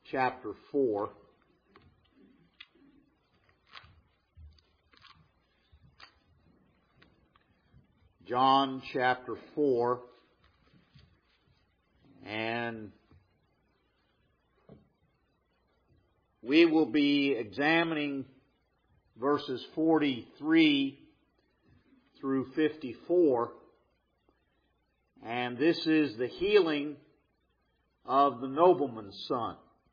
chapter 4. John chapter 4. And we will be examining verses 43 through 54. And this is the healing of the nobleman's son.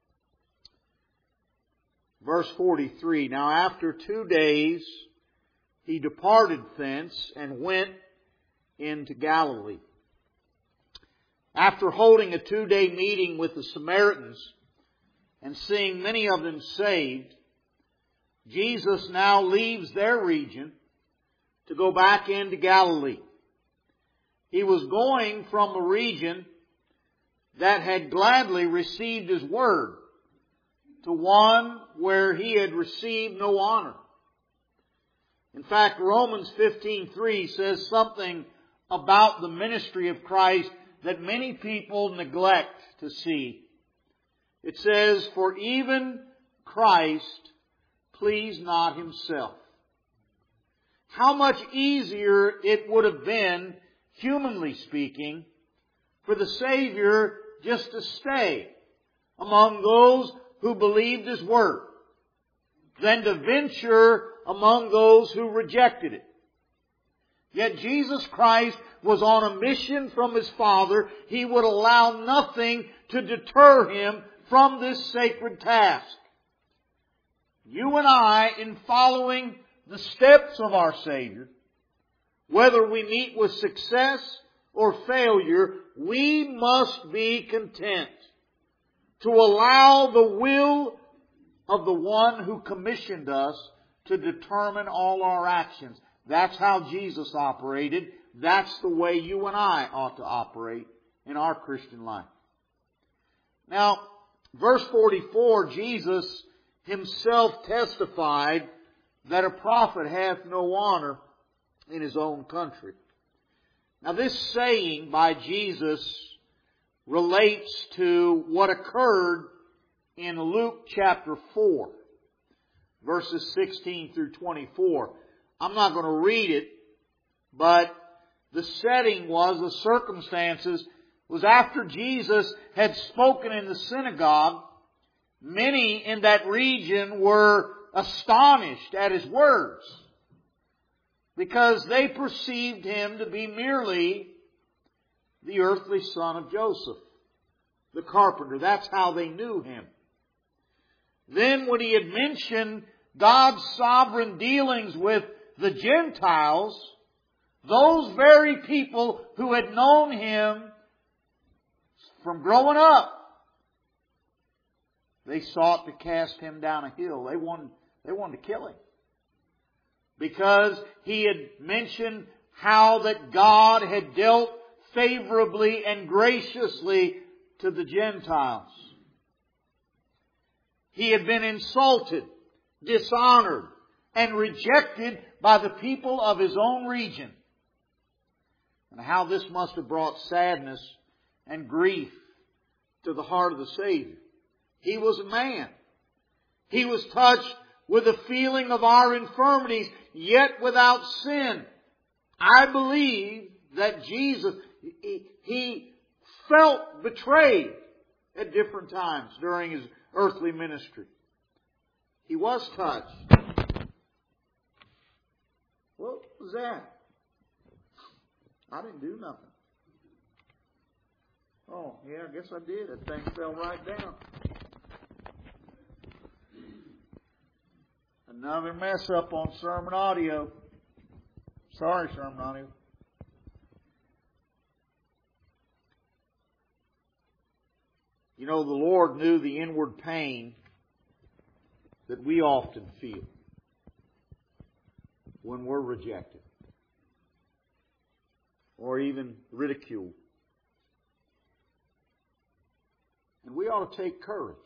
Verse 43, Now after 2 days he departed thence and went into Galilee. After holding a 2-day meeting with the Samaritans and seeing many of them saved, Jesus now leaves their region to go back into Galilee. He was going from a region that had gladly received His word to one where He had received no honor. In fact, Romans 15:3 says something about the ministry of Christ that many people neglect to see. It says, For even Christ pleased not Himself. How much easier it would have been, humanly speaking, for the Savior just to stay among those who believed His word than to venture among those who rejected it. Yet Jesus Christ was on a mission from His Father. He would allow nothing to deter Him from this sacred task. You and I, in following the steps of our Savior, whether we meet with success or failure, we must be content to allow the will of the one who commissioned us to determine all our actions. That's how Jesus operated. That's the way you and I ought to operate in our Christian life. Now, verse 44, Jesus Himself testified that a prophet hath no honor in his own country. Now, this saying by Jesus relates to what occurred in Luke chapter 4, verses 16 through 24. I'm not going to read it, but the setting was, the circumstances, was after Jesus had spoken in the synagogue, many in that region were astonished at His words because they perceived Him to be merely the earthly son of Joseph, the carpenter. That's how they knew Him. Then when He had mentioned God's sovereign dealings with the Gentiles, those very people who had known Him from growing up, they sought to cast Him down a hill. They wanted to kill Him. Because He had mentioned how that God had dealt favorably and graciously to the Gentiles. He had been insulted, dishonored, and rejected by the people of His own region. And how this must have brought sadness and grief to the heart of the Savior. He was a man. He was touched with a feeling of our infirmities, yet without sin. I believe that Jesus, He felt betrayed at different times during His earthly ministry. He was touched. What was that? I didn't do nothing. Oh, yeah, I guess I did. That thing fell right down. Another mess up on sermon audio. Sorry, sermon audio. You know, the Lord knew the inward pain that we often feel when we're rejected or even ridiculed. And we ought to take courage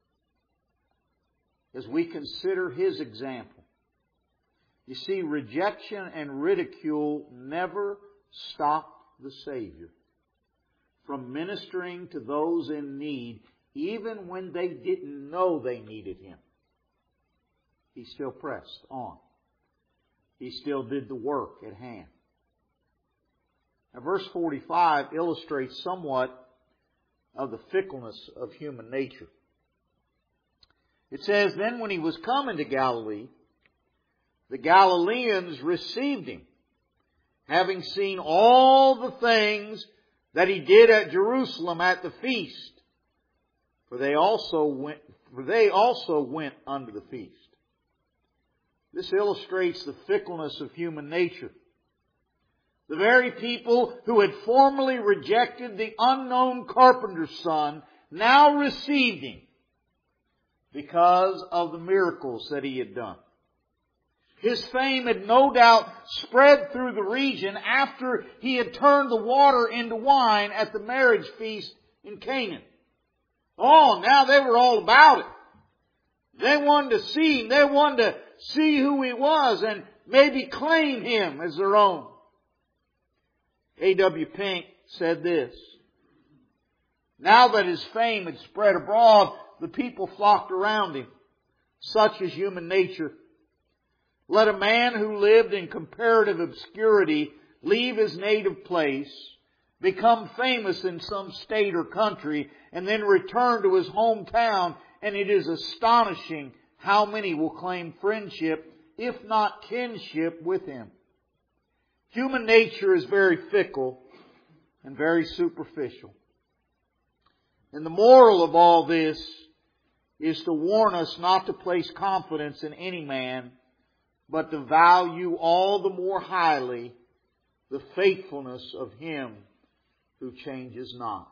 as we consider His example. You see, rejection and ridicule never stopped the Savior from ministering to those in need, even when they didn't know they needed Him, He still pressed on. He still did the work at hand. Now, verse 45 illustrates somewhat of the fickleness of human nature. It says, "Then when He was come into Galilee, the Galileans received Him, having seen all the things that He did at Jerusalem at the feast. For they also went unto the feast." This illustrates the fickleness of human nature. The very people who had formerly rejected the unknown carpenter's son now received Him because of the miracles that He had done. His fame had no doubt spread through the region after He had turned the water into wine at the marriage feast in Canaan. Oh, now they were all about it. They wanted to see Him. They wanted to see who He was and maybe claim Him as their own. A.W. Pink said this: "Now that His fame had spread abroad, the people flocked around Him. Such is human nature. Let a man who lived in comparative obscurity leave his native place, become famous in some state or country, and then return to his hometown, and it is astonishing how many will claim friendship, if not kinship, with him. Human nature is very fickle and very superficial. And the moral of all this is to warn us not to place confidence in any man, but to value all the more highly the faithfulness of Him who changes not."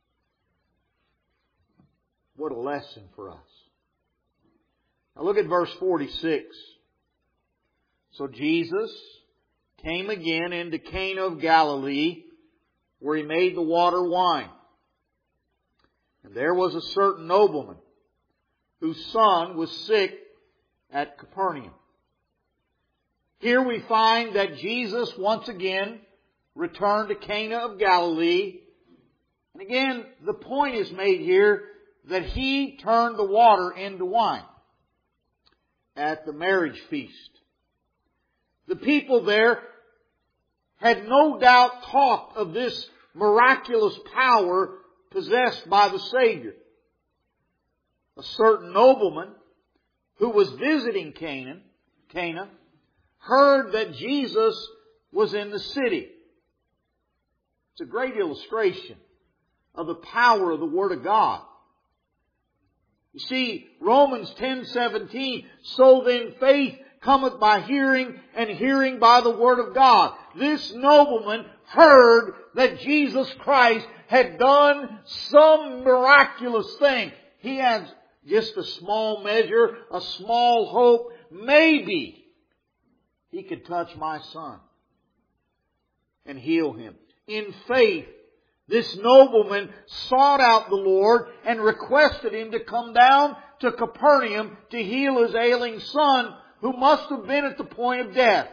What a lesson for us. Now look at verse 46. "So Jesus came again into Cana of Galilee, where He made the water wine. And there was a certain nobleman, whose son was sick at Capernaum." Here we find that Jesus once again returned to Cana of Galilee. And again, the point is made here that He turned the water into wine at the marriage feast. The people there had no doubt talked of this miraculous power possessed by the Savior. A certain nobleman who was visiting Cana, heard that Jesus was in the city. It's a great illustration of the power of the Word of God. You see, Romans 10:17, "So then faith cometh by hearing, and hearing by the Word of God." This nobleman heard that Jesus Christ had done some miraculous thing. He had just a small measure, a small hope. Maybe He could touch my son and heal him. In faith, this nobleman sought out the Lord and requested Him to come down to Capernaum to heal his ailing son, who must have been at the point of death.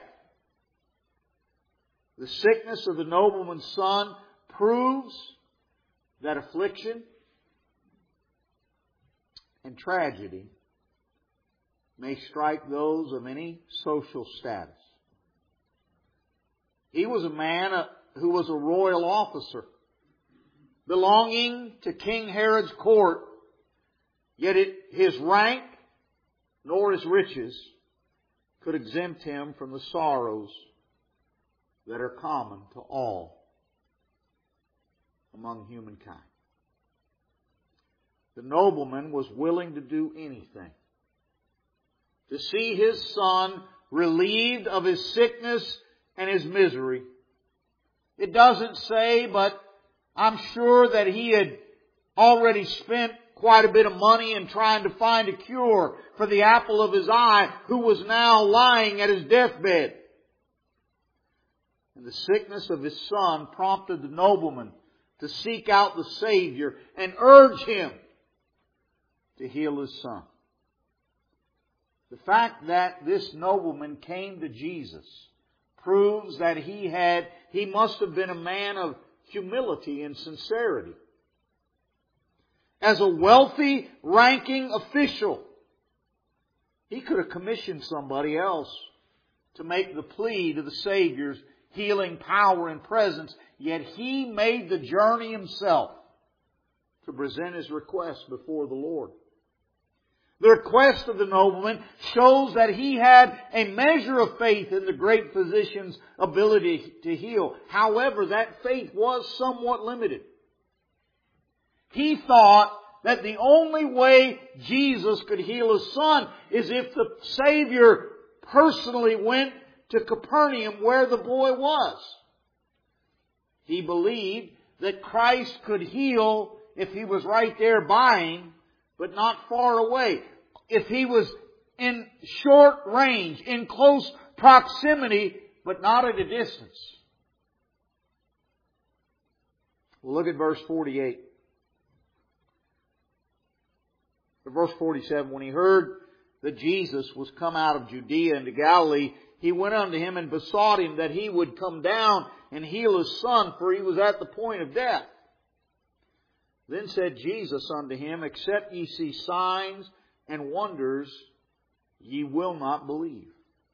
The sickness of the nobleman's son proves that affliction and tragedy may strike those of any social status. He was a man who was a royal officer, belonging to King Herod's court, yet his rank nor his riches could exempt him from the sorrows that are common to all among humankind. The nobleman was willing to do anything to see his son relieved of his sickness and his misery. It doesn't say, but I'm sure that he had already spent quite a bit of money in trying to find a cure for the apple of his eye, who was now lying at his deathbed. And the sickness of his son prompted the nobleman to seek out the Savior and urge Him to heal his son. The fact that this nobleman came to Jesus proves that he must have been a man of humility and sincerity. as a wealthy, ranking official. He could have commissioned somebody else to make the plea to the Savior's healing power and presence, yet He made the journey Himself to present His request before the Lord. The request of the nobleman shows that he had a measure of faith in the great physician's ability to heal. However, that faith was somewhat limited. He thought that the only way Jesus could heal his son is if the Savior personally went to Capernaum where the boy was. He believed that Christ could heal if He was right there by him, but not far away. If He was in short range, in close proximity, but not at a distance. Well, look at verse 48. Verse 47, when He heard that Jesus was come out of Judea into Galilee, He went unto Him and besought Him that He would come down and heal his son, for he was at the point of death. Then said Jesus unto him, Except ye see signs and wonders, ye will not believe.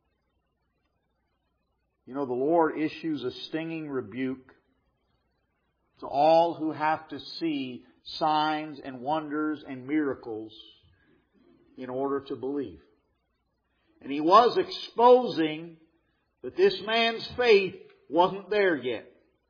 You know, the Lord issues a stinging rebuke to all who have to see signs and wonders and miracles in order to believe. And He was exposing that this man's faith wasn't there yet.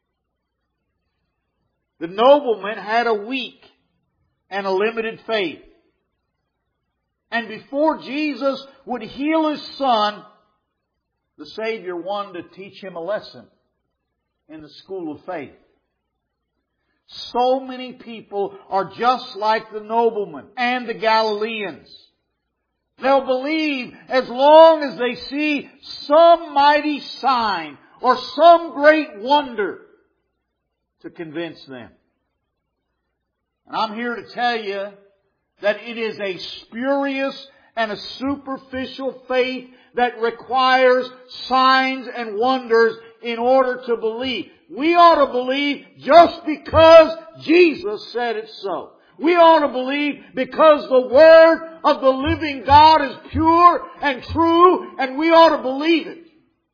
The nobleman had a weak and a limited faith. And before Jesus would heal his son, the Savior wanted to teach him a lesson in the school of faith. So many people are just like the nobleman and the Galileans. They'll believe as long as they see some mighty sign or some great wonder to convince them. And I'm here to tell you that it is a spurious and a superficial faith that requires signs and wonders in order to believe. We ought to believe just because Jesus said it so. We ought to believe because the Word of the living God is pure and true, and we ought to believe it.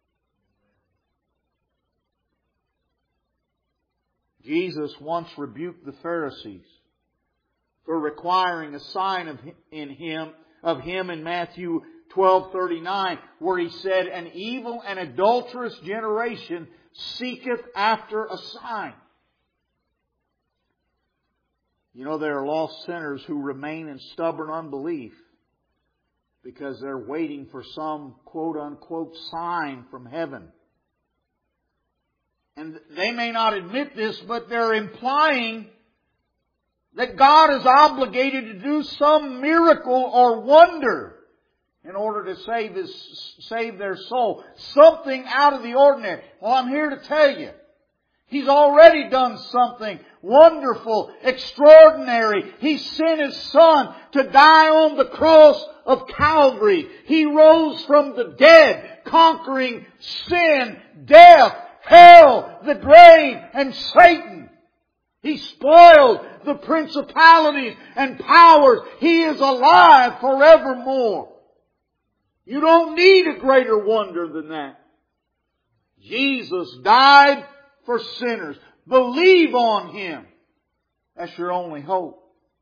Jesus once rebuked the Pharisees for requiring a sign of him in Matthew 12:39, where He said, An evil and adulterous generation seeketh after a sign. You know, there are lost sinners who remain in stubborn unbelief because they're waiting for some quote-unquote sign from heaven. And they may not admit this, but they're implying that God is obligated to do some miracle or wonder in order to save their soul. Something out of the ordinary. Well, I'm here to tell you, He's already done something wonderful, extraordinary. He sent His Son to die on the cross of Calvary. He rose from the dead, conquering sin, death, hell, the grave, and Satan. He spoiled the principalities and powers. He is alive forevermore. You don't need a greater wonder than that. Jesus died for sinners. Believe on Him. That's your only hope.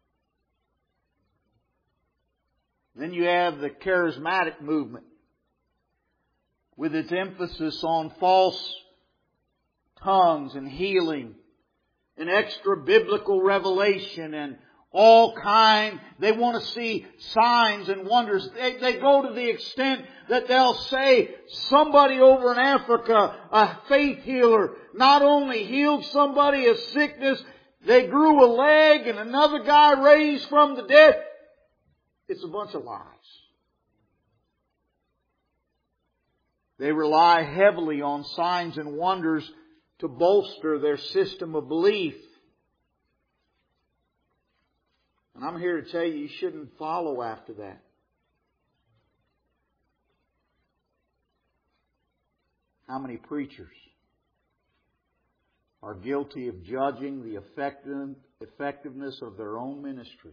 Then you have the charismatic movement with its emphasis on false tongues and healing and extra biblical revelation and all kind. They want to see signs and wonders. They go to the extent that they'll say somebody over in Africa, a faith healer, not only healed somebody of sickness, they grew a leg and another guy raised from the dead. It's a bunch of lies. They rely heavily on signs and wonders to bolster their system of belief. And I'm here to tell you shouldn't follow after that. How many preachers are guilty of judging the effectiveness of their own ministry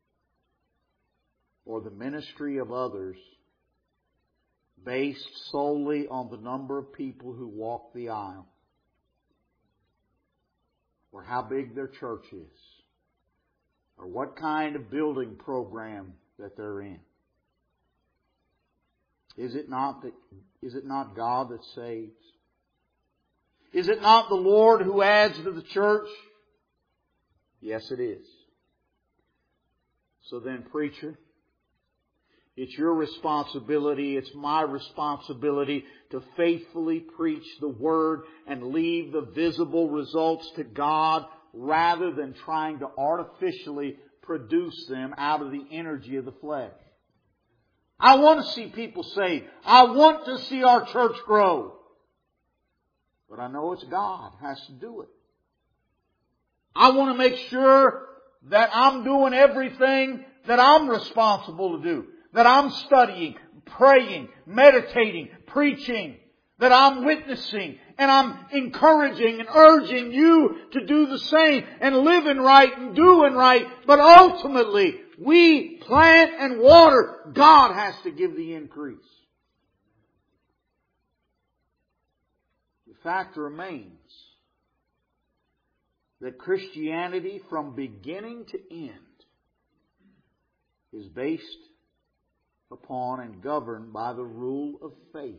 or the ministry of others based solely on the number of people who walk the aisle, or how big their church is, or what kind of building program that they're in. Is it not God that saves? Is it not the Lord who adds to the church? Yes, it is. So then, preacher, it's your responsibility, it's my responsibility to faithfully preach the Word and leave the visible results to God rather than trying to artificially produce them out of the energy of the flesh. I want to see people saved. I want to see our church grow. But I know it's God has to do it. I want to make sure that I'm doing everything that I'm responsible to do. That I'm studying, praying, meditating, preaching. That I'm witnessing and I'm encouraging and urging you to do the same and living right and doing right. But ultimately, we plant and water. God has to give the increase. The fact remains that Christianity from beginning to end is based upon and governed by the rule of faith.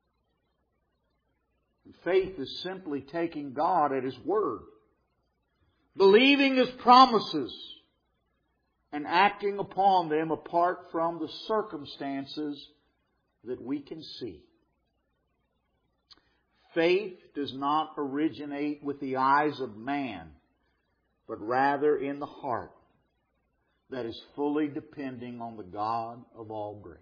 And faith is simply taking God at His word, believing His promises, and acting upon them apart from the circumstances that we can see. Faith does not originate with the eyes of man, but rather in the heart that is fully depending on the God of all grace.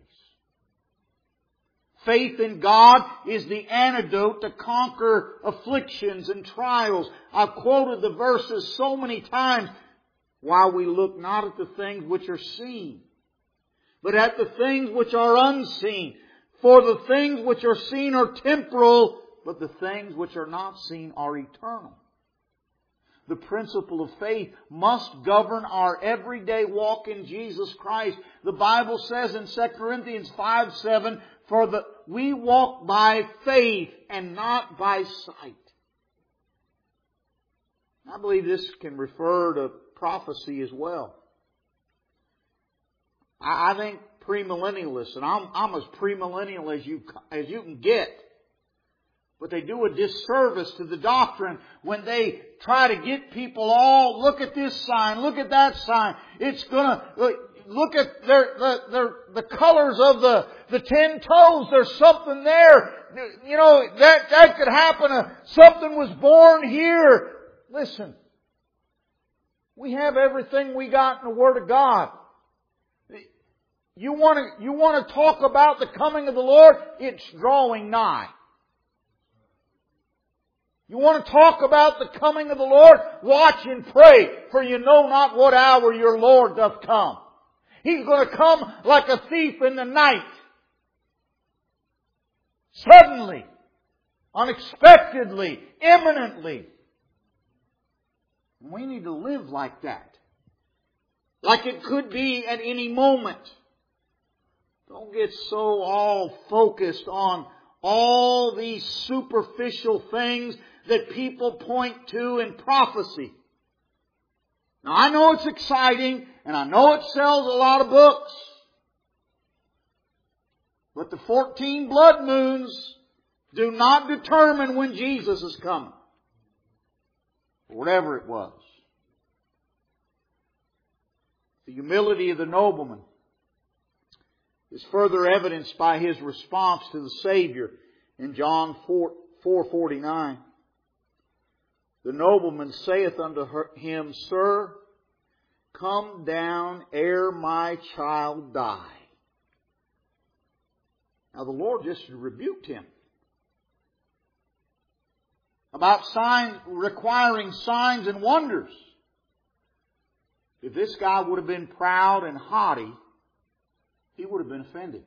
Faith in God is the antidote to conquer afflictions and trials. I've quoted the verses so many times. While we look not at the things which are seen, but at the things which are unseen. For the things which are seen are temporal, but the things which are not seen are eternal. The principle of faith must govern our everyday walk in Jesus Christ. The Bible says in 2 Corinthians 5:7, we walk by faith and not by sight. I believe this can refer to prophecy as well. I think premillennialists, and I'm as premillennial as you can get, but they do a disservice to the doctrine when they try to get people all, look at this sign, look at that sign. It's gonna look at the colors of the 10 toes. There's something there. You know, that could happen. Something was born here. Listen. We have everything we got in the Word of God. You want to talk about the coming of the Lord? It's drawing nigh. You want to talk about the coming of the Lord? Watch and pray, for you know not what hour your Lord doth come. He's going to come like a thief in the night. Suddenly, unexpectedly, imminently. We need to live like that. Like it could be at any moment. Don't get so all focused on all these superficial things that people point to in prophecy. Now I know it's exciting and I know it sells a lot of books. But the 14 blood moons do not determine when Jesus is coming. Whatever it was. The humility of the nobleman is further evidenced by his response to the Savior in John 4:49. The nobleman saith unto him, Sir, come down ere my child die. Now the Lord just rebuked him about signs, requiring signs and wonders. If this guy would have been proud and haughty, he would have been offended.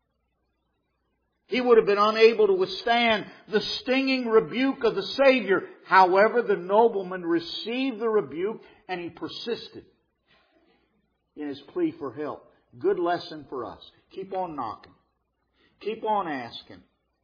He would have been unable to withstand the stinging rebuke of the Savior. However, the nobleman received the rebuke and he persisted in his plea for help. Good lesson for us. Keep on knocking. Keep on asking.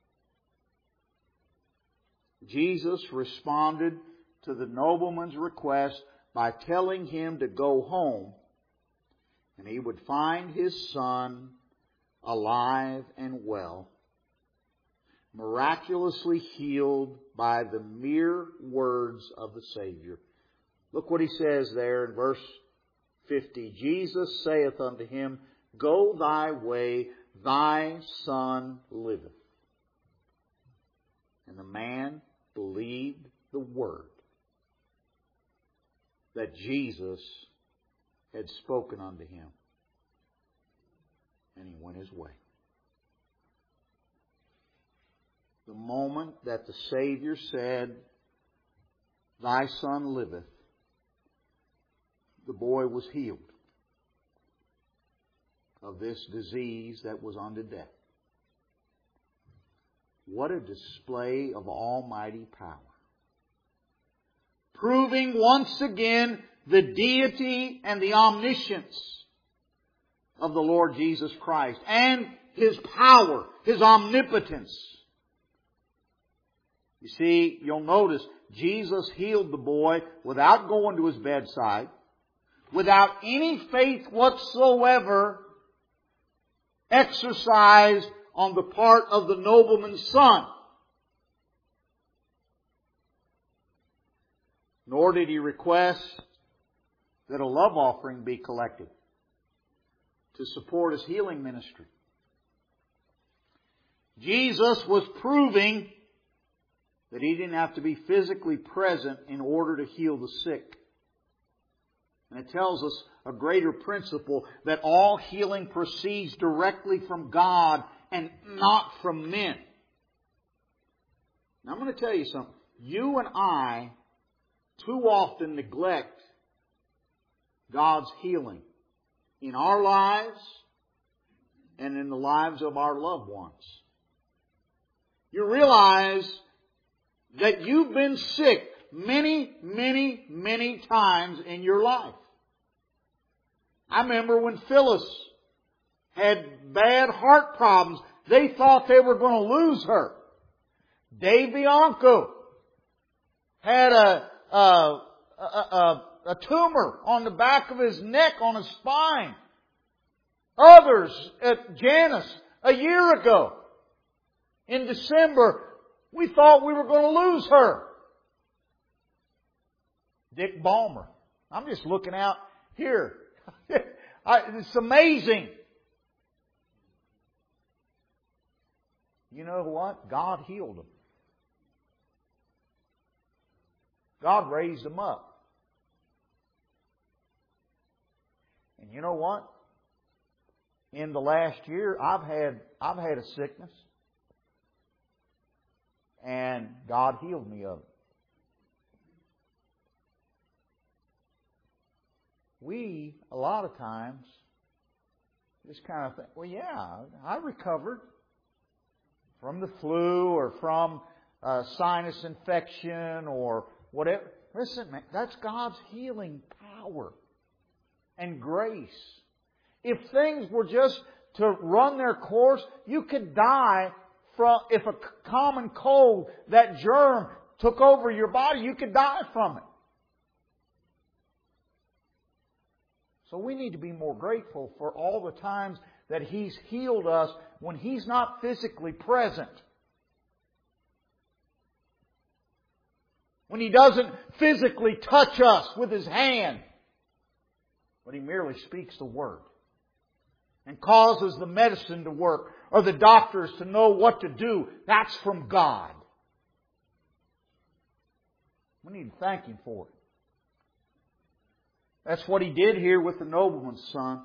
Jesus responded to the nobleman's request by telling him to go home, and he would find his son alive and well, miraculously healed by the mere words of the Savior. Look what he says there in verse 50. Jesus saith unto him, Go thy way, thy son liveth. And the man believed the word that Jesus had spoken unto him. And he went his way. The moment that the Savior said, Thy son liveth, the boy was healed of this disease that was unto death. What a display of almighty power. Proving once again the deity and the omniscience of the Lord Jesus Christ and His power, His omnipotence. You see, you'll notice Jesus healed the boy without going to his bedside, without any faith whatsoever exercised on the part of the nobleman's son. Nor did he request that a love offering be collected to support his healing ministry. Jesus was proving that He didn't have to be physically present in order to heal the sick. And it tells us a greater principle, that all healing proceeds directly from God and not from men. Now I'm going to tell you something. You and I too often neglect God's healing in our lives and in the lives of our loved ones. You realize that you've been sick many, many, many times in your life. I remember when Phyllis had bad heart problems, they thought they were going to lose her. Dave Bianco had a tumor on the back of his neck, on his spine. Others, Janice, a year ago, in December, we thought we were going to lose her. Dick Ballmer. I'm just looking out here. It's amazing. You know what? God healed them. God raised them up. And you know what? In the last year, I've had a sickness. And God healed me of it. We, a lot of times, just kind of think, well, yeah, I recovered from the flu or from sinus infection or whatever. Listen, man, that's God's healing power and grace. If things were just to run their course, you could die from, if a common cold, that germ took over your body, you could die from it. So we need to be more grateful for all the times that He's healed us when He's not physically present. When He doesn't physically touch us with His hand. But He merely speaks the word. And causes the medicine to work. Or the doctors to know what to do. That's from God. We need to thank Him for it. That's what He did here with the nobleman's son.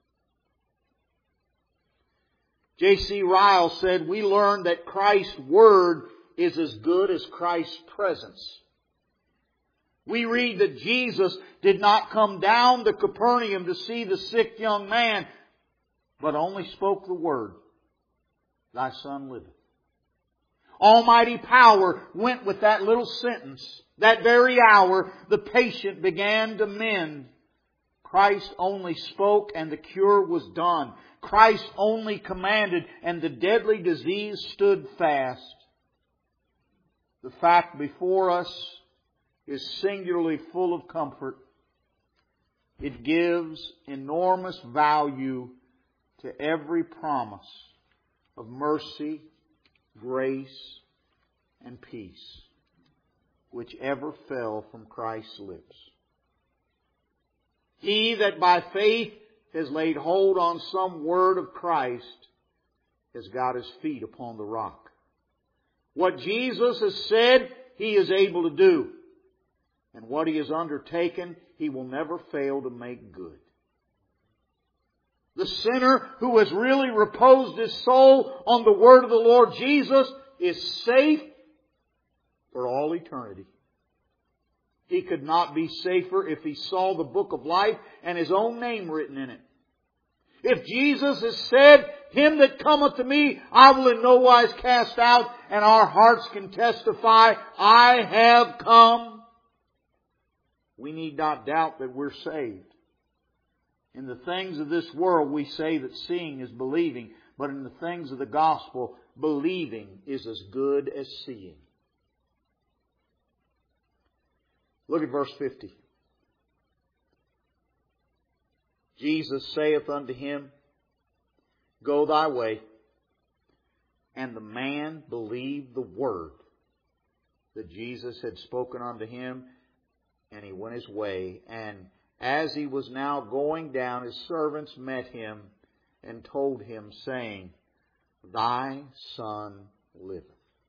J.C. Ryle said, we learn that Christ's Word is as good as Christ's presence. We read that Jesus did not come down to Capernaum to see the sick young man, but only spoke the word, Thy son liveth. Almighty power went with that little sentence. That very hour, the patient began to mend. Christ only spoke and the cure was done. Christ only commanded and the deadly disease stood fast. The fact before us is singularly full of comfort. It gives enormous value to every promise of mercy, grace, and peace which ever fell from Christ's lips. He that by faith has laid hold on some word of Christ has got his feet upon the rock. What Jesus has said, He is able to do. And what He has undertaken, He will never fail to make good. The sinner who has really reposed his soul on the word of the Lord Jesus is safe for all eternity. He could not be safer if he saw the book of life and his own name written in it. If Jesus has said, Him that cometh to me, I will in no wise cast out, and our hearts can testify, I have come, we need not doubt that we're saved. In the things of this world, we say that seeing is believing, but in the things of the gospel, believing is as good as seeing. Look at verse 50. Jesus saith unto him, Go thy way. And the man believed the word that Jesus had spoken unto him, and he went his way. And as he was now going down, his servants met him and told him, saying, Thy son liveth.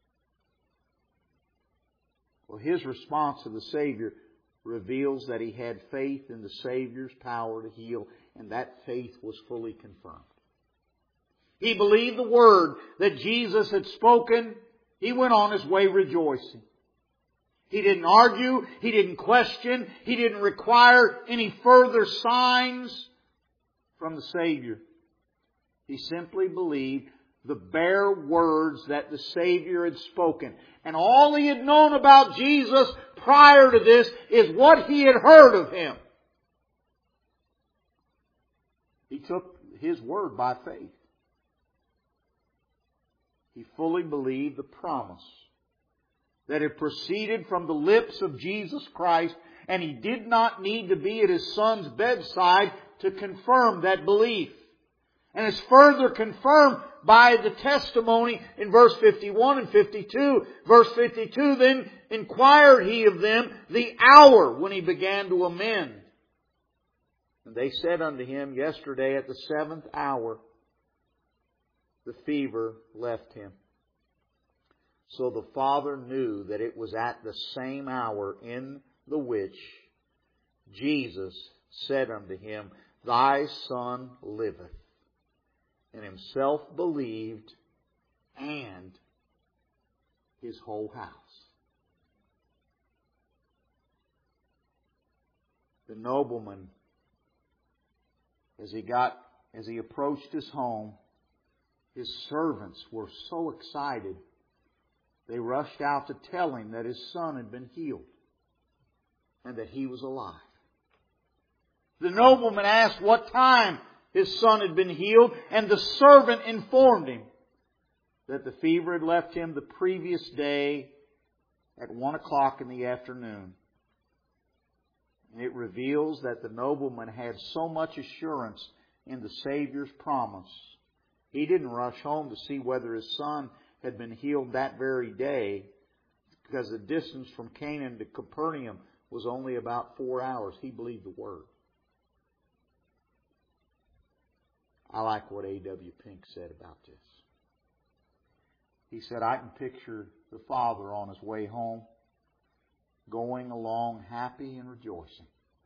Well, his response to the Savior reveals that he had faith in the Savior's power to heal, and that faith was fully confirmed. He believed the word that Jesus had spoken. He went on his way rejoicing. He didn't argue. He didn't question. He didn't require any further signs from the Savior. He simply believed the bare words that the Savior had spoken. And all he had known about Jesus prior to this is what he had heard of Him. He took His word by faith. He fully believed the promise that had proceeded from the lips of Jesus Christ, and he did not need to be at his son's bedside to confirm that belief. And it's further confirmed by the testimony in verse 51 and 52. Verse 52, Then inquired he of them the hour when he began to amend. And they said unto him, Yesterday at the 7th hour, the fever left him. So the father knew that it was at the same hour in the which Jesus said unto him, Thy son liveth. And himself believed, and his whole house. The nobleman, as he approached his home, his servants were so excited, they rushed out to tell him that his son had been healed and that he was alive. The nobleman asked what time his son had been healed, and the servant informed him that the fever had left him the previous day at 1 o'clock in the afternoon. And it reveals that the nobleman had so much assurance in the Savior's promise. He didn't rush home to see whether his son had been healed that very day, because the distance from Canaan to Capernaum was only about 4 hours. He believed the word. I like what A.W. Pink said about this. He said, I can picture the father on his way home, going along happy and rejoicing.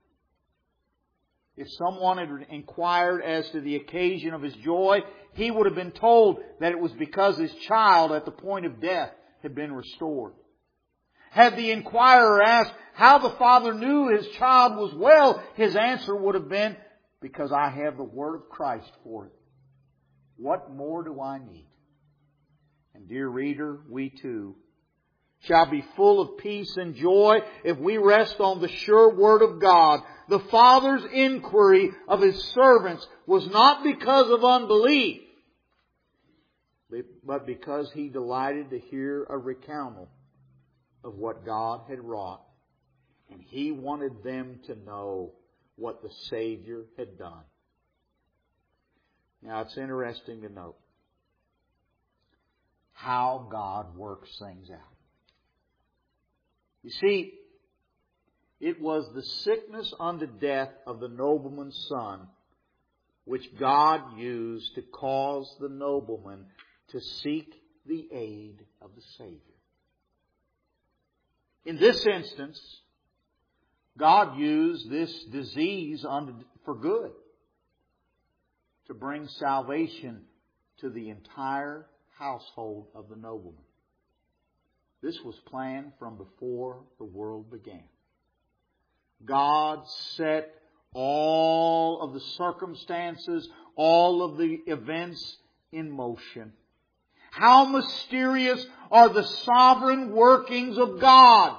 If someone had inquired as to the occasion of his joy, he would have been told that it was because his child at the point of death had been restored. Had the inquirer asked how the father knew his child was well, his answer would have been, because I have the word of Christ for it. What more do I need? And dear reader, we too shall be full of peace and joy if we rest on the sure Word of God. The Father's inquiry of His servants was not because of unbelief, but because He delighted to hear a recountal of what God had wrought. And He wanted them to know what the Savior had done. Now it's interesting to note how God works things out. You see, it was the sickness unto death of the nobleman's son which God used to cause the nobleman to seek the aid of the Savior. In this instance, God used this disease for good, to bring salvation to the entire household of the nobleman. This was planned from before the world began. God set all of the circumstances, all of the events in motion. How mysterious are the sovereign workings of God!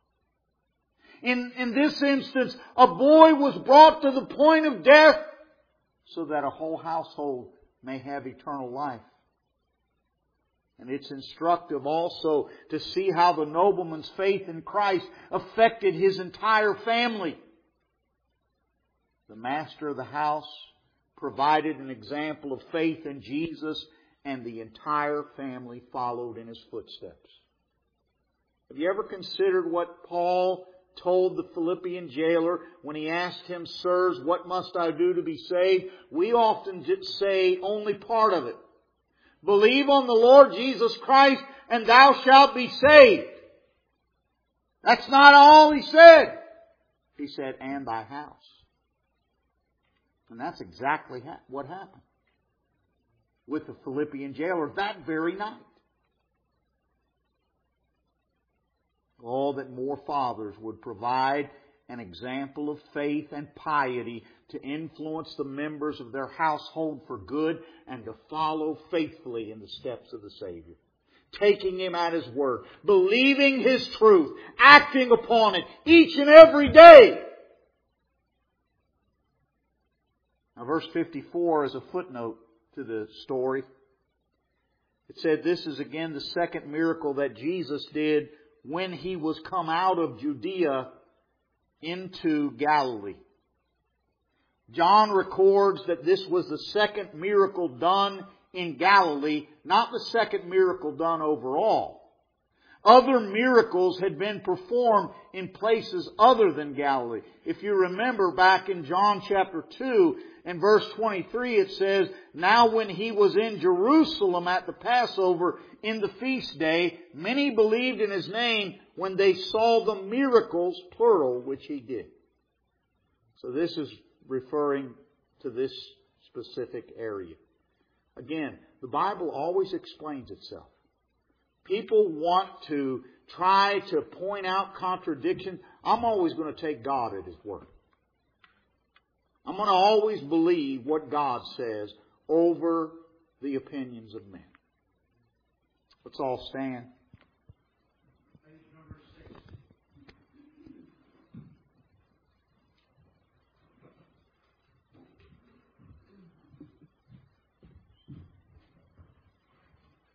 In this instance, a boy was brought to the point of death so that a whole household may have eternal life. And it's instructive also to see how the nobleman's faith in Christ affected his entire family. The master of the house provided an example of faith in Jesus, and the entire family followed in His footsteps. Have you ever considered what Paul told the Philippian jailer when he asked him, "Sirs, what must I do to be saved?" We often just say only part of it. Believe on the Lord Jesus Christ and thou shalt be saved. That's not all he said. He said, and thy house. And that's exactly what happened with the Philippian jailer that very night. Oh, that more fathers would provide an example of faith and piety to influence the members of their household for good and to follow faithfully in the steps of the Savior. Taking Him at His word, believing His truth, acting upon it each and every day. Now verse 54 is a footnote to the story. It said this is again the second miracle that Jesus did when He was come out of Judea into Galilee. John records that this was the second miracle done in Galilee, not the second miracle done overall. Other miracles had been performed in places other than Galilee. If you remember back in John chapter 2 and verse 23, it says, now when He was in Jerusalem at the Passover in the feast day, many believed in His name when they saw the miracles, plural, which He did. So this is referring to this specific area. Again, the Bible always explains itself. People want to try to point out contradictions. I'm always going to take God at His word. I'm going to always believe what God says over the opinions of men. Let's all stand.